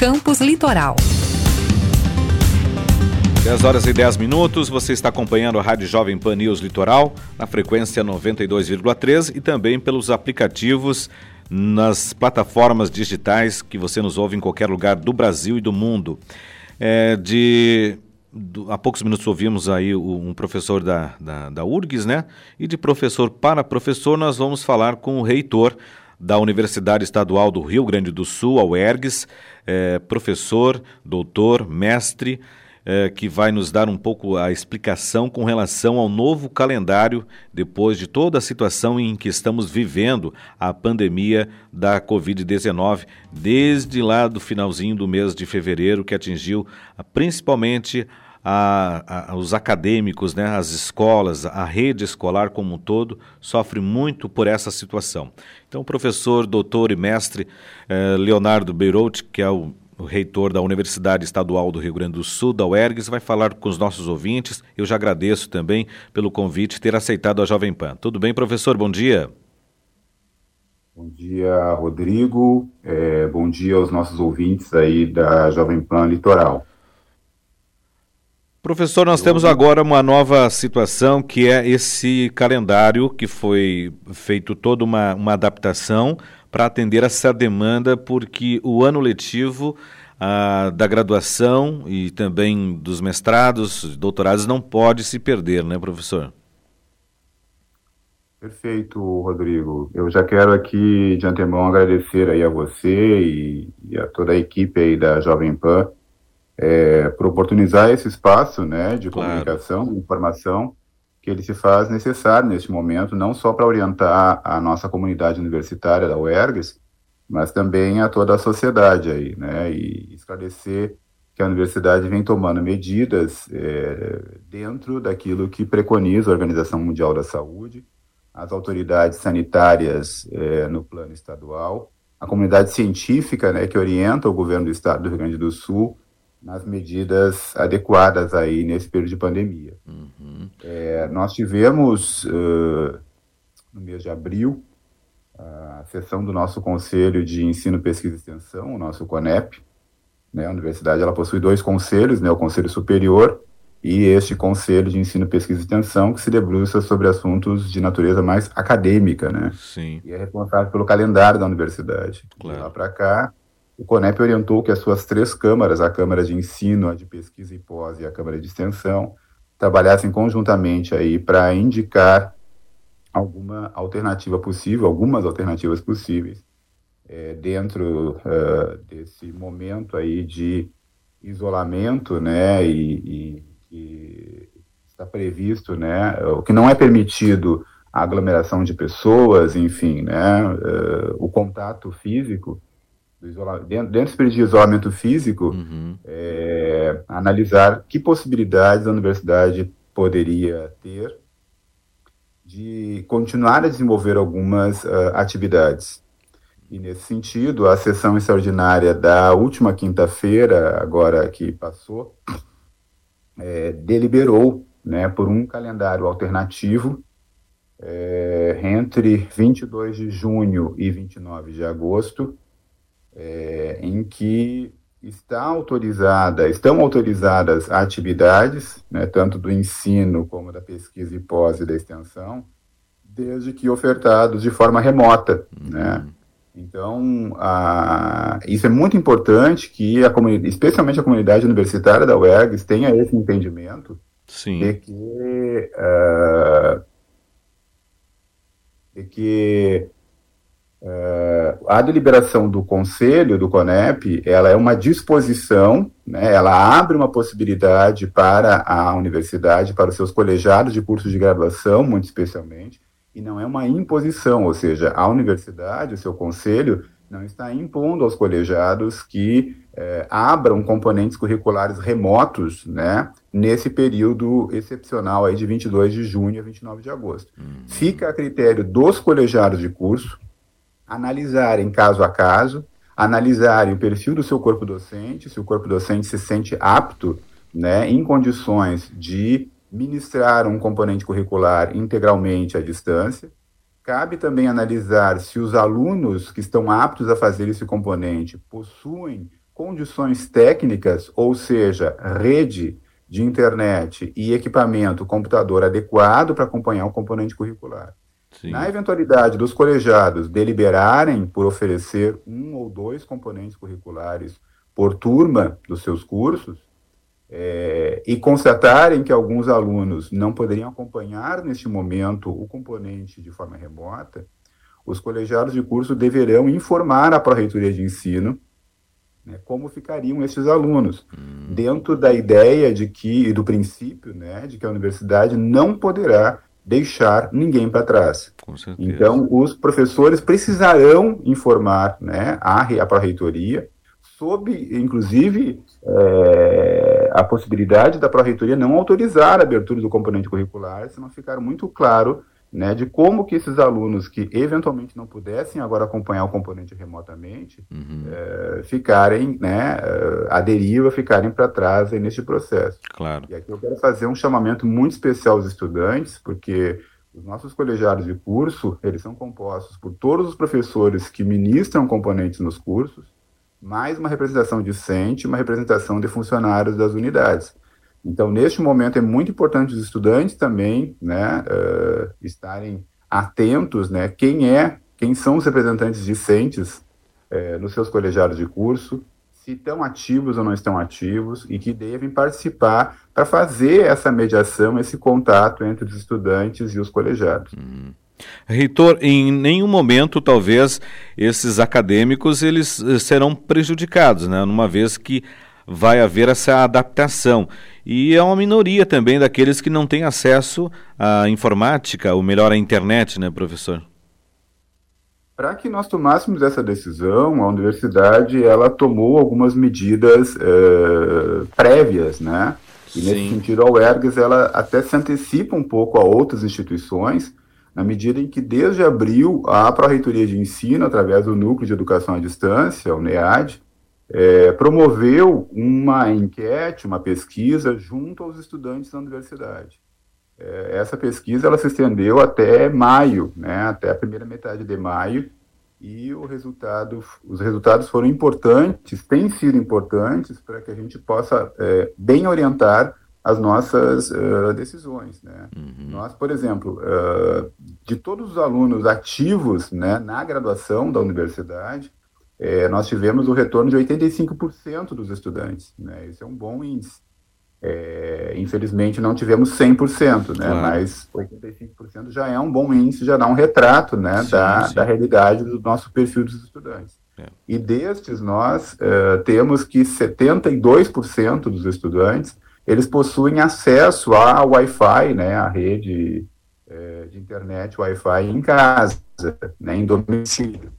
Campus Litoral. 10h10, você está acompanhando a Rádio Jovem Pan News Litoral, na frequência 92,3 e também pelos aplicativos nas plataformas digitais que você nos ouve em qualquer lugar do Brasil e do mundo. Há poucos minutos ouvimos aí um professor da URGS, né? E de professor para professor nós vamos falar com o reitor da Universidade Estadual do Rio Grande do Sul, a UERGS, professor, doutor, mestre, que vai nos dar um pouco a explicação com relação ao novo calendário depois de toda a situação em que estamos vivendo a pandemia da Covid-19, desde lá do finalzinho do mês de fevereiro, que atingiu principalmente os acadêmicos, né, as escolas, a rede escolar como um todo, sofre muito por essa situação. Então, o professor, doutor e mestre Leonardo Beirout, que é o reitor da Universidade Estadual do Rio Grande do Sul, da UERGS, vai falar com os nossos ouvintes. Eu já agradeço também pelo convite, ter aceitado a Jovem Pan. Tudo bem, professor? Bom dia. Bom dia, Rodrigo. Bom dia aos nossos ouvintes aí da Jovem Pan Litoral. Professor, nós temos agora uma nova situação, que é esse calendário que foi feito toda uma adaptação para atender essa demanda, porque o ano letivo da graduação e também dos mestrados, doutorados, não pode se perder, né, professor? Perfeito, Rodrigo. Eu já quero aqui, de antemão, agradecer aí a você e a toda a equipe aí da Jovem Pan por oportunizar esse espaço, né, de comunicação, de informação, que ele se faz necessário neste momento, não só para orientar a nossa comunidade universitária da UERGS, mas também a toda a sociedade aí, né, e esclarecer que a universidade vem tomando medidas dentro daquilo que preconiza a Organização Mundial da Saúde, as autoridades sanitárias no plano estadual, a comunidade científica, né, que orienta o governo do estado do Rio Grande do Sul nas medidas adequadas aí nesse período de pandemia. Uhum. Nós tivemos, no mês de abril, a sessão do nosso Conselho de Ensino, Pesquisa e Extensão, o nosso CONEP, né? A universidade ela possui 2 conselhos, né? O Conselho Superior e este Conselho de Ensino, Pesquisa e Extensão, que se debruça sobre assuntos de natureza mais acadêmica, né? Sim. E é responsável pelo calendário da universidade. Claro. De lá para cá, o CONEP orientou que as suas 3 câmaras, a Câmara de Ensino, a de Pesquisa e Pós e a Câmara de Extensão, trabalhassem conjuntamente aí para indicar algumas alternativas possíveis dentro desse momento aí de isolamento, né, e está previsto, né, o que não é permitido a aglomeração de pessoas, enfim, né, o contato físico, dentro desse período de isolamento físico, analisar que possibilidades a universidade poderia ter de continuar a desenvolver algumas atividades. E, nesse sentido, a sessão extraordinária da última quinta-feira, agora que passou, deliberou, né, por um calendário alternativo entre 22 de junho e 29 de agosto, em que estão autorizadas atividades, né, tanto do ensino como da pesquisa e pós e da extensão, desde que ofertados de forma remota, né? Então, isso é muito importante que especialmente a comunidade universitária da UERGS tenha esse entendimento. Sim. de que a deliberação do Conselho, do CONEP, ela é uma disposição, né, ela abre uma possibilidade para a universidade, para os seus colegiados de cursos de graduação, muito especialmente, e não é uma imposição, ou seja, a universidade, o seu conselho, não está impondo aos colegiados que abram componentes curriculares remotos, né, nesse período excepcional aí de 22 de junho a 29 de agosto. Fica a critério dos colegiados de curso analisarem caso a caso, analisarem o perfil do seu corpo docente, se o corpo docente se sente apto, né, em condições de ministrar um componente curricular integralmente à distância. Cabe também analisar se os alunos que estão aptos a fazer esse componente possuem condições técnicas, ou seja, rede de internet e equipamento, computador adequado para acompanhar o componente curricular. Sim. Na eventualidade dos colegiados deliberarem por oferecer 1 ou 2 componentes curriculares por turma dos seus cursos, e constatarem que alguns alunos não poderiam acompanhar neste momento o componente de forma remota, os colegiados de curso deverão informar a Pró-Reitoria de Ensino, né, como ficariam esses alunos, dentro da ideia de que, e do princípio, né, de que a universidade não poderá deixar ninguém para trás. Com certeza. Então, os professores precisarão informar, né, a Pró-Reitoria, sob, inclusive, a possibilidade da Pró-Reitoria não autorizar a abertura do componente curricular, se não ficar muito claro, né, de como que esses alunos que eventualmente não pudessem agora acompanhar o componente remotamente, ficarem, né, à deriva, ficarem para trás aí neste processo. Claro. E aqui eu quero fazer um chamamento muito especial aos estudantes, porque os nossos colegiados de curso, eles são compostos por todos os professores que ministram componentes nos cursos, mais uma representação discente, uma representação de funcionários das unidades. Então, neste momento, é muito importante os estudantes também, né, estarem atentos, né, quem são os representantes discentes nos seus colegiados de curso, se estão ativos ou não estão ativos, e que devem participar para fazer essa mediação, esse contato entre os estudantes e os colegiados. Reitor, em nenhum momento, talvez, esses acadêmicos eles serão prejudicados, né, uma vez que vai haver essa adaptação. E é uma minoria também daqueles que não têm acesso à informática, ou melhor, à internet, né, professor? Para que nós tomássemos essa decisão, a universidade ela tomou algumas medidas prévias, né? E Sim. Nesse sentido, a UERGS ela até se antecipa um pouco a outras instituições, na medida em que desde abril a Pró-Reitoria de Ensino, através do Núcleo de Educação à Distância, o NEAD, promoveu uma enquete, uma pesquisa junto aos estudantes da universidade. Essa pesquisa ela se estendeu até maio, né, até a primeira metade de maio, e os resultados foram importantes, têm sido importantes para que a gente possa bem orientar as nossas decisões, né? Nós, por exemplo, de todos os alunos ativos, né, na graduação da universidade, nós tivemos o retorno de 85% dos estudantes, né? Isso é um bom índice. Infelizmente não tivemos 100%, né? Claro. Mas 85% já é um bom índice, já dá um retrato, né, sim. Da realidade do nosso perfil dos estudantes. E destes nós temos que 72% dos estudantes eles possuem acesso a Wi-Fi, né, a rede de internet Wi-Fi em casa, né, em domicílio.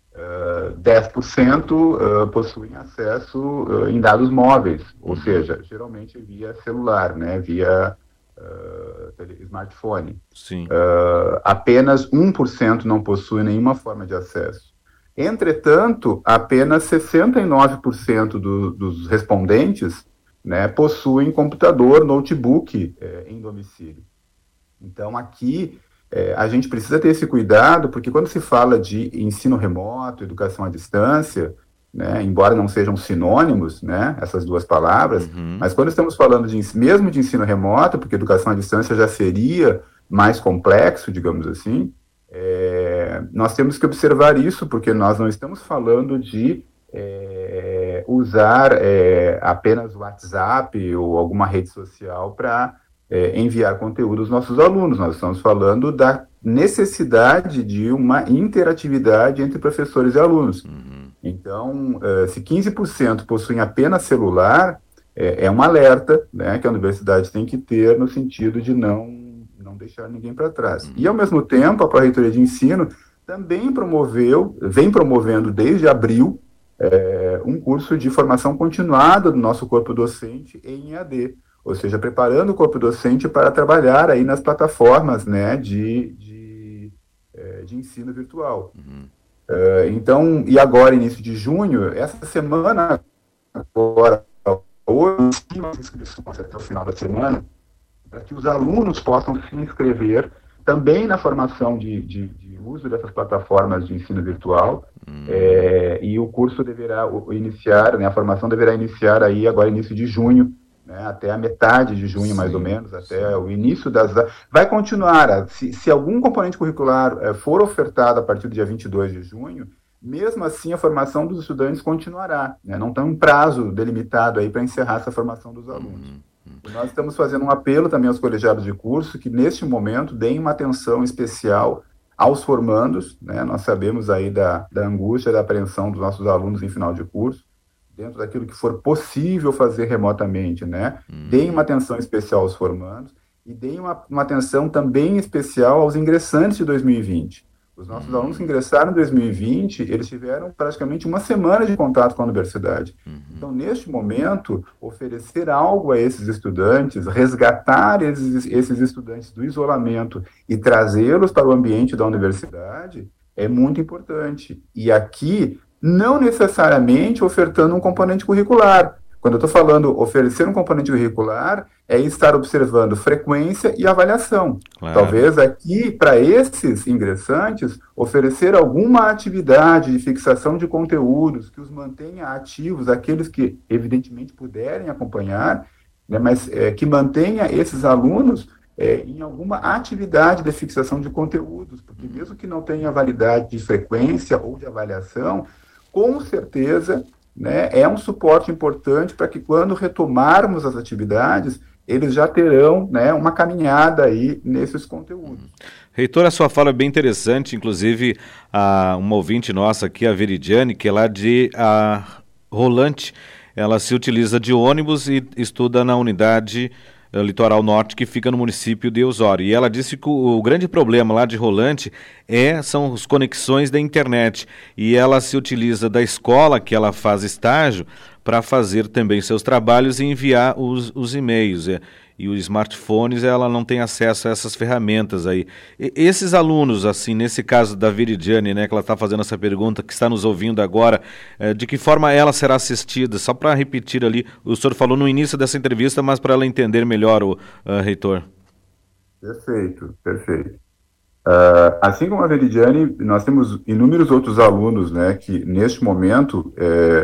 10% possuem acesso em dados móveis, ou seja, geralmente via celular, né, via smartphone. Sim. Apenas 1% não possui nenhuma forma de acesso. Entretanto, apenas 69% dos respondentes, né, possuem computador, notebook em domicílio. Então, aqui a gente precisa ter esse cuidado, porque quando se fala de ensino remoto, educação à distância, né, embora não sejam sinônimos, né, essas duas palavras, mas quando estamos falando mesmo de ensino remoto, porque educação à distância já seria mais complexo, digamos assim, nós temos que observar isso, porque nós não estamos falando de usar apenas o WhatsApp ou alguma rede social para enviar conteúdo aos nossos alunos. Nós estamos falando da necessidade de uma interatividade entre professores e alunos. Então, se 15% possuem apenas celular, é um alerta, né, que a universidade tem que ter no sentido de não deixar ninguém para trás. E, ao mesmo tempo, a Pró-Reitoria de Ensino também vem promovendo desde abril, um curso de formação continuada do nosso corpo docente em EAD, ou seja, preparando o corpo docente para trabalhar aí nas plataformas, né, de ensino virtual. Então, e agora, início de junho, essa semana, agora, hoje, as inscrições até o final da semana, para que os alunos possam se inscrever também na formação de uso dessas plataformas de ensino virtual, e o curso deverá iniciar, né, a formação deverá iniciar aí agora início de junho, né, até a metade de junho, mais ou menos, até o início vai continuar, se algum componente curricular for ofertado a partir do dia 22 de junho, mesmo assim a formação dos estudantes continuará, né, não tem um prazo delimitado aí para encerrar essa formação dos alunos. E nós estamos fazendo um apelo também aos colegiados de curso que, neste momento, deem uma atenção especial aos formandos, né, nós sabemos aí da angústia, da apreensão dos nossos alunos em final de curso, dentro daquilo que for possível fazer remotamente, né? Deem uma atenção especial aos formandos e deem uma atenção também especial aos ingressantes de 2020. Os nossos alunos que ingressaram em 2020, eles tiveram praticamente uma semana de contato com a universidade. Então, neste momento, oferecer algo a esses estudantes, resgatar esses estudantes do isolamento e trazê-los para o ambiente da universidade é muito importante. E aqui, não necessariamente ofertando um componente curricular. Quando eu estou falando oferecer um componente curricular, é estar observando frequência e avaliação. Claro. Talvez aqui, para esses ingressantes, oferecer alguma atividade de fixação de conteúdos que os mantenha ativos, aqueles que, evidentemente, puderem acompanhar, né, mas que mantenha esses alunos em alguma atividade de fixação de conteúdos, porque mesmo que não tenha validade de frequência ou de avaliação, com certeza, né, é um suporte importante para que quando retomarmos as atividades, eles já terão, né, uma caminhada aí nesses conteúdos. Reitor, a sua fala é bem interessante, inclusive uma ouvinte nossa aqui, a Veridiane, que é lá de Rolante, ela se utiliza de ônibus e estuda na unidade Litoral Norte, que fica no município de Osório. E ela disse que o grande problema lá de Rolante são as conexões da internet. E ela se utiliza da escola que ela faz estágio para fazer também seus trabalhos e enviar os e-mails. E os smartphones, ela não tem acesso a essas ferramentas aí. Esses alunos, assim, nesse caso da Viridiane, né, que ela está fazendo essa pergunta, que está nos ouvindo agora, de que forma ela será assistida? Só para repetir ali, o senhor falou no início dessa entrevista, mas para ela entender melhor, reitor. Perfeito. Assim como a Veridiane, nós temos inúmeros outros alunos, né, que neste momento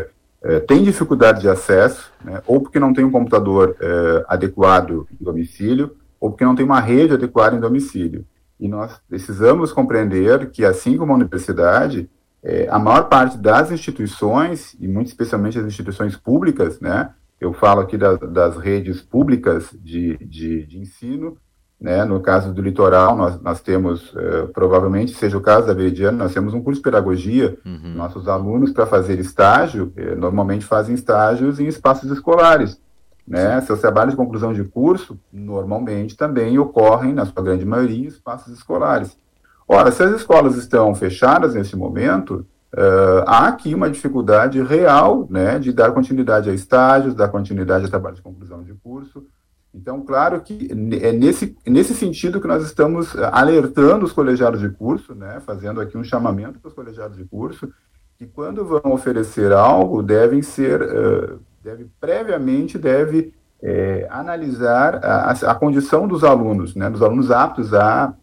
tem dificuldade de acesso, né, ou porque não tem um computador adequado em domicílio, ou porque não tem uma rede adequada em domicílio. E nós precisamos compreender que, assim como a universidade, a maior parte das instituições, e muito especialmente as instituições públicas, né, eu falo aqui das redes públicas de ensino, né, no caso do litoral, nós temos, provavelmente seja o caso da Veridiane, nós temos um curso de pedagogia. Nossos alunos, para fazer estágio, normalmente fazem estágios em espaços escolares, né? Seus trabalhos de conclusão de curso, normalmente, também ocorrem, na sua grande maioria, em espaços escolares. Ora, se as escolas estão fechadas nesse momento, há aqui uma dificuldade real, né, de dar continuidade a estágios, dar continuidade a trabalhos de conclusão de curso. Então, claro que é nesse sentido que nós estamos alertando os colegiados de curso, né, fazendo aqui um chamamento para os colegiados de curso, que quando vão oferecer algo, previamente analisar a condição dos alunos, né, dos alunos aptos a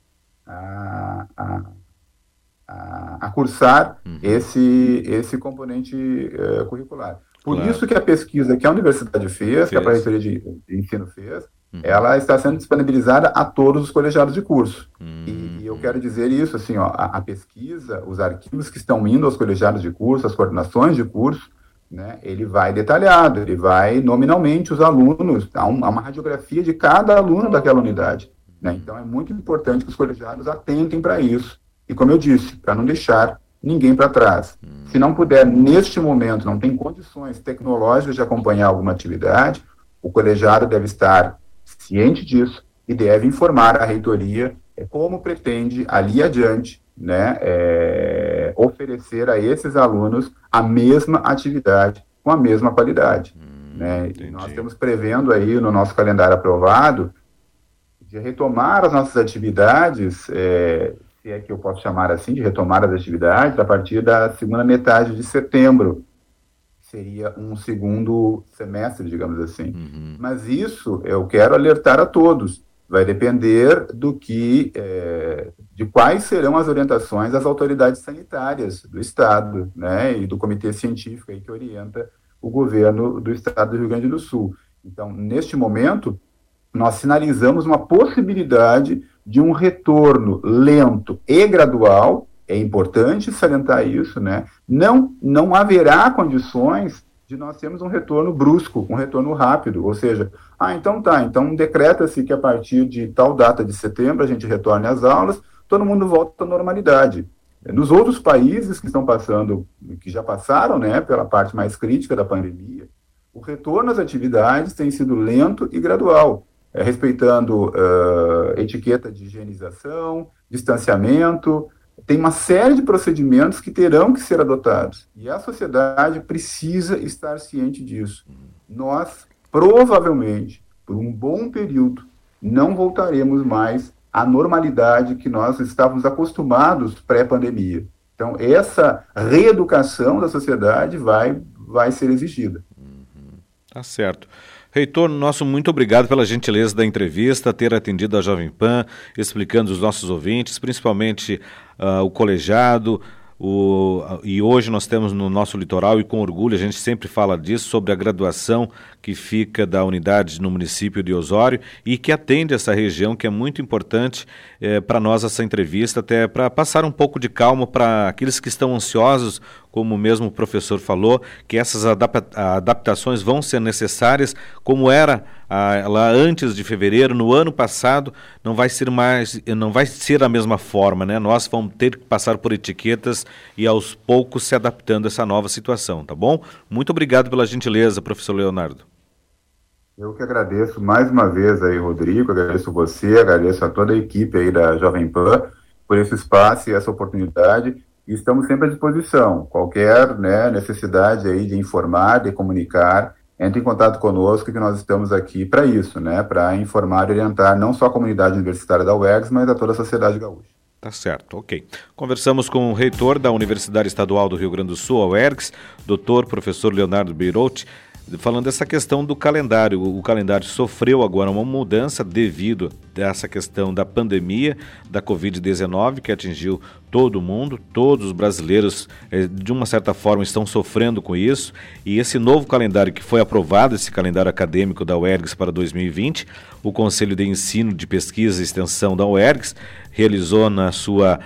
cursar esse componente curricular. Por isso que a pesquisa que a universidade fez, que a Pró-Reitoria de Ensino fez, ela está sendo disponibilizada a todos os colegiados de curso. E eu quero dizer isso, assim, ó, a pesquisa, os arquivos que estão indo aos colegiados de curso, as coordenações de curso, né, ele vai detalhado, ele vai nominalmente os alunos, há uma radiografia de cada aluno daquela unidade. Né? Então, é muito importante que os colegiados atentem para isso. E, como eu disse, para não deixar ninguém para trás. Se não puder, neste momento, não tem condições tecnológicas de acompanhar alguma atividade, o colegiado deve estar ciente disso e deve informar a reitoria como pretende, ali adiante, né, oferecer a esses alunos a mesma atividade com a mesma qualidade. Né? E nós estamos prevendo aí no nosso calendário aprovado de retomar as nossas atividades, se é que eu posso chamar assim, de retomar as atividades, a partir da segunda metade de setembro. Seria um segundo semestre, digamos assim. Mas isso eu quero alertar a todos. vai depender de quais serão as orientações das autoridades sanitárias do Estado, né, e do comitê científico aí que orienta o governo do Estado do Rio Grande do Sul. Então, neste momento, nós sinalizamos uma possibilidade de um retorno lento e gradual. É importante salientar isso, né? Não haverá condições de nós termos um retorno brusco, um retorno rápido, ou seja, então decreta-se que a partir de tal data de setembro a gente retorne às aulas, todo mundo volta à normalidade. Nos outros países que estão passando, que já passaram, né, pela parte mais crítica da pandemia, o retorno às atividades tem sido lento e gradual, respeitando etiqueta de higienização, distanciamento. Tem uma série de procedimentos que terão que ser adotados. E a sociedade precisa estar ciente disso. Nós, provavelmente, por um bom período, não voltaremos mais à normalidade que nós estávamos acostumados pré-pandemia. Então, essa reeducação da sociedade vai ser exigida. Tá certo. Reitor, nosso muito obrigado pela gentileza da entrevista, ter atendido a Jovem Pan, explicando aos nossos ouvintes, principalmente o colegiado, e hoje nós temos no nosso litoral, e com orgulho a gente sempre fala disso, sobre a graduação que fica da unidade no município de Osório e que atende essa região, que é muito importante para nós essa entrevista, até para passar um pouco de calma para aqueles que estão ansiosos, como mesmo o professor falou, que essas adaptações vão ser necessárias, como era lá antes de fevereiro, no ano passado, não vai ser a mesma forma, né? Nós vamos ter que passar por etiquetas e aos poucos se adaptando a essa nova situação, tá bom? Muito obrigado pela gentileza, professor Leonardo. Eu que agradeço mais uma vez aí, Rodrigo, agradeço você, agradeço a toda a equipe aí da Jovem Pan por esse espaço e essa oportunidade. E estamos sempre à disposição. Qualquer necessidade aí de informar, de comunicar, entre em contato conosco, que nós estamos aqui para isso, né? Para informar e orientar não só a comunidade universitária da UERGS, mas a toda a sociedade gaúcha. Tá certo, ok. Conversamos com o reitor da Universidade Estadual do Rio Grande do Sul, a UERGS, doutor professor Leonardo Beirotti, falando dessa questão do calendário. O calendário sofreu agora uma mudança devido a essa questão da pandemia da Covid-19, que atingiu todo mundo, todos os brasileiros, de uma certa forma, estão sofrendo com isso, e esse novo calendário que foi aprovado, esse calendário acadêmico da UERGS para 2020, o Conselho de Ensino, de Pesquisa e Extensão da UERGS realizou na sua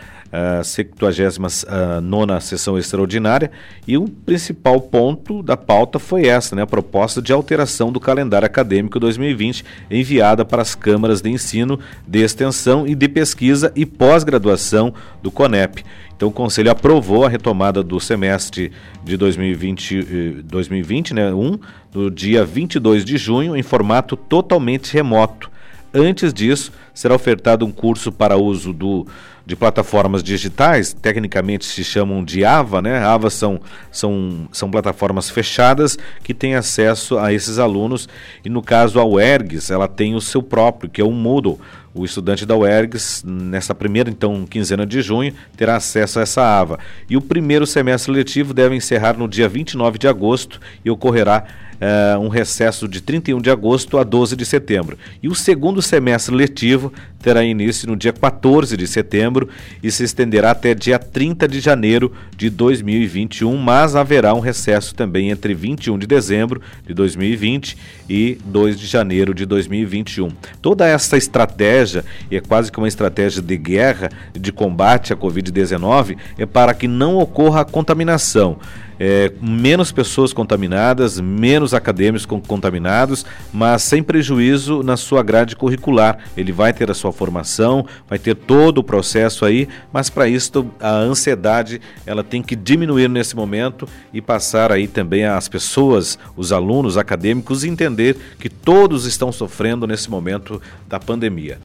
79ª sessão extraordinária, e o principal ponto da pauta foi essa, né, a proposta de alteração do calendário acadêmico 2020, enviada para as câmaras de ensino, de extensão e de pesquisa e pós-graduação do CONEP. Então o Conselho aprovou a retomada do semestre de 2020, no dia 22 de junho, em formato totalmente remoto. Antes disso, será ofertado um curso para uso de plataformas digitais, tecnicamente se chamam de AVA, né? AVA são plataformas fechadas que têm acesso a esses alunos, e no caso a UERGS, ela tem o seu próprio, que é o Moodle. O estudante da UERGS, nessa primeira, então, quinzena de junho, terá acesso a essa AVA. E o primeiro semestre letivo deve encerrar no dia 29 de agosto e ocorrerá um recesso de 31 de agosto a 12 de setembro. E o segundo semestre letivo terá início no dia 14 de setembro e se estenderá até dia 30 de janeiro de 2021, mas haverá um recesso também entre 21 de dezembro de 2020 e 2 de janeiro de 2021. Toda essa estratégia, e é quase que uma estratégia de guerra, de combate à Covid-19, é para que não ocorra a contaminação. Menos pessoas contaminadas, menos acadêmicos contaminados, mas sem prejuízo na sua grade curricular. Ele vai ter a sua formação, vai ter todo o processo aí, mas para isso a ansiedade ela tem que diminuir nesse momento e passar aí também às pessoas, os alunos acadêmicos, entender que todos estão sofrendo nesse momento da pandemia.